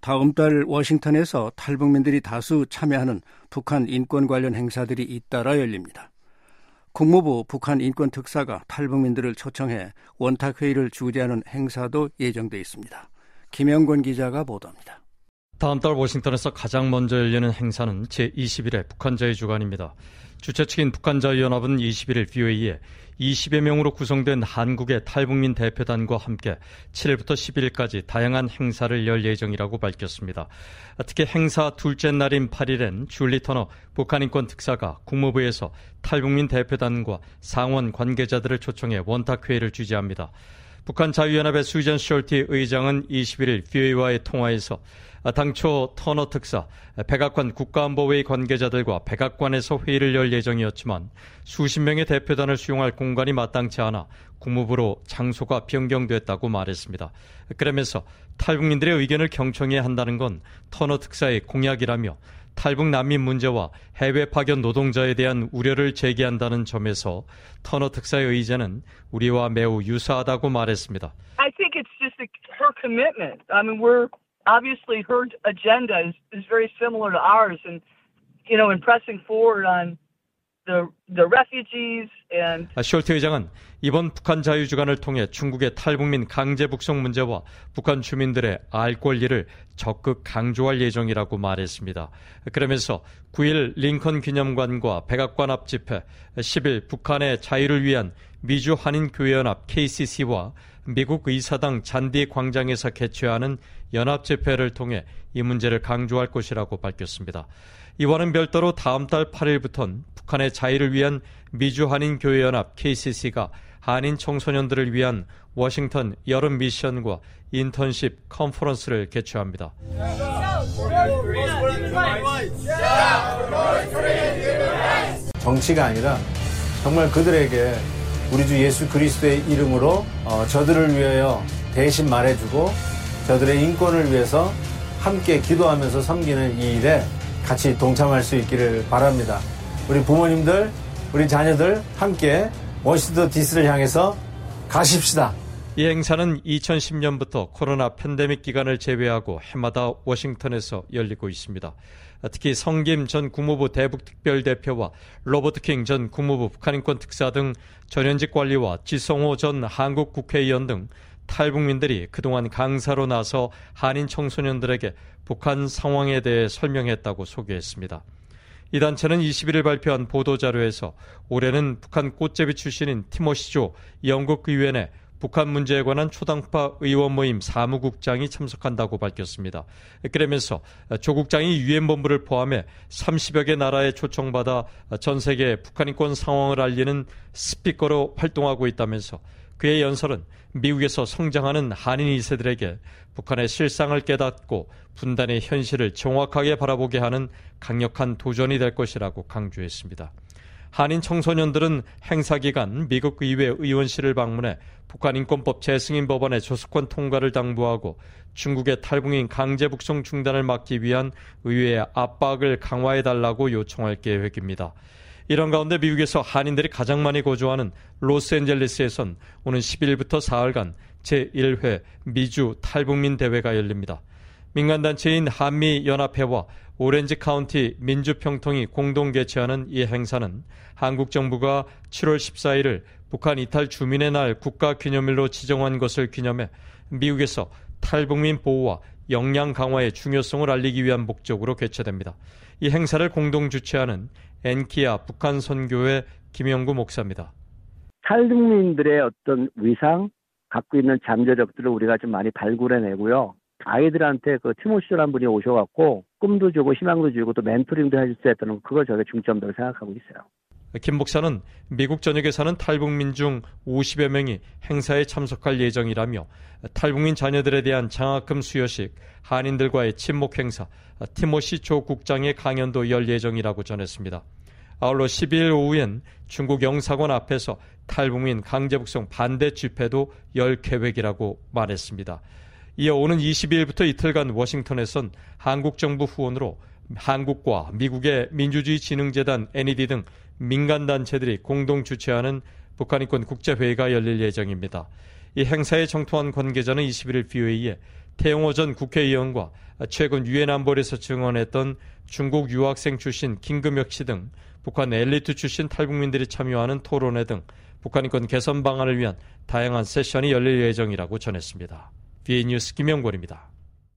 다음 달 워싱턴에서 탈북민들이 다수 참여하는 북한 인권 관련 행사들이 잇따라 열립니다. 국무부 북한 인권 특사가 탈북민들을 초청해 원탁회의를 주재하는 행사도 예정돼 있습니다. 김영권 기자가 보도합니다. 다음 달 워싱턴에서 가장 먼저 열리는 행사는 제21회 북한자유주간입니다. 주최 측인 북한자유연합은 21일 VOA에 20여 명으로 구성된 한국의 탈북민 대표단과 함께 7일부터 11일까지 다양한 행사를 열 예정이라고 밝혔습니다. 특히 행사 둘째 날인 8일엔 줄리 터너 북한인권 특사가 국무부에서 탈북민 대표단과 상원 관계자들을 초청해 원탁회의를 주재합니다. 북한자유연합의 수전 숄티 의장은 21일 VOA와의 통화에서 당초 터너 특사, 백악관 국가안보회의 관계자들과 백악관에서 회의를 열 예정이었지만 수십 명의 대표단을 수용할 공간이 마땅치 않아 국무부로 장소가 변경됐다고 말했습니다. 그러면서 탈북민들의 의견을 경청해야 한다는 건 터너 특사의 공약이라며 탈북 난민 문제와 해외 파견 노동자에 대한 우려를 제기한다는 점에서 터너 특사의 의제는 우리와 매우 유사하다고 말했습니다. I think it's just her commitment. I mean, obviously her agenda is very similar to ours, and in pressing forward on the refugees and. 숄트 의장은 이번 북한 자유주간을 통해 중국의 탈북민 강제 북송 문제와 북한 주민들의 알 권리를 적극 강조할 예정이라고 말했습니다. 그러면서 9일 링컨 기념관과 백악관 앞 집회, 10일 북한의 자유를 위한 미주 한인교회연합 KCC와 미국 의사당 잔디 광장에서 개최하는 연합 집회를 통해 이 문제를 강조할 것이라고 밝혔습니다. 이와는 별도로 다음 달 8일부터는 북한의 자유를 위한 미주 한인교회연합 KCC가 한인 청소년들을 위한 워싱턴 여름 미션과 인턴십 컨퍼런스를 개최합니다. 정치가 아니라 정말 그들에게 우리 주 예수 그리스도의 이름으로 저들을 위하여 대신 말해주고 저들의 인권을 위해서 함께 기도하면서 섬기는 이 일에 같이 동참할 수 있기를 바랍니다. 우리 부모님들, 우리 자녀들 함께 워싱턴 DC를 향해서 가십시다. 이 행사는 2010년부터 코로나 팬데믹 기간을 제외하고 해마다 워싱턴에서 열리고 있습니다. 특히 성김 전 국무부 대북특별대표와 로버트 킹 전 국무부 북한인권 특사 등 전현직 관리와 지성호 전 한국 국회의원 등 탈북민들이 그동안 강사로 나서 한인 청소년들에게 북한 상황에 대해 설명했다고 소개했습니다. 이 단체는 21일 발표한 보도자료에서 올해는 북한 꽃제비 출신인 티모시 조 영국 의원의 북한 문제에 관한 초당파 의원 모임 사무국장이 참석한다고 밝혔습니다. 그러면서 조 국장이 유엔본부를 포함해 30여 개 나라에 초청받아 전 세계 북한인권 상황을 알리는 스피커로 활동하고 있다면서 그의 연설은 미국에서 성장하는 한인 2세들에게 북한의 실상을 깨닫고 분단의 현실을 정확하게 바라보게 하는 강력한 도전이 될 것이라고 강조했습니다. 한인 청소년들은 행사 기간 미국 의회 의원실을 방문해 북한인권법 재승인 법안의 조속한 통과를 당부하고 중국의 탈북민 강제 북송 중단을 막기 위한 의회의 압박을 강화해달라고 요청할 계획입니다. 이런 가운데 미국에서 한인들이 가장 많이 거주하는 로스앤젤레스에선 오는 10일부터 사흘간 제1회 미주 탈북민 대회가 열립니다. 민간단체인 한미연합회와 오렌지 카운티 민주평통이 공동 개최하는 이 행사는 한국 정부가 7월 14일을 북한 이탈 주민의 날 국가기념일로 지정한 것을 기념해 미국에서 탈북민 보호와 역량 강화의 중요성을 알리기 위한 목적으로 개최됩니다. 이 행사를 공동 주최하는 엔키아 북한 선교회 김영구 목사입니다. 탈북민들의 어떤 위상, 갖고 있는 잠재력들을 우리가 좀 많이 발굴해내고요. 아이들한테 그 티모시라는 분이 오셔갖고 꿈도 주고 희망도 주고 또 멘토링도 해줄 수 있다는 그걸 저희가 중점으로 생각하고 있어요. 김 목사는 미국 전역에 사는 탈북민 중 50여 명이 행사에 참석할 예정이라며 탈북민 자녀들에 대한 장학금 수여식, 한인들과의 친목 행사, 티모시 조 국장의 강연도 열 예정이라고 전했습니다. 아울러 12일 오후엔 중국 영사관 앞에서 탈북민 강제북송 반대 집회도 열 계획이라고 말했습니다. 이어 오는 22일부터 이틀간 워싱턴에선 한국 정부 후원으로 한국과 미국의 민주주의진흥재단 NED 등 민간단체들이 공동 주최하는 북한인권 국제회의가 열릴 예정입니다. 이 행사에 정통한 관계자는 21일 VOA에 태영호 전 국회의원과 최근 유엔 안보리에서 증언했던 중국 유학생 출신 김금혁 씨 등 북한 엘리트 출신 탈북민들이 참여하는 토론회 등 북한 인권 개선 방안을 위한 다양한 세션이 열릴 예정이라고 전했습니다. BA 뉴스 김영권입니다.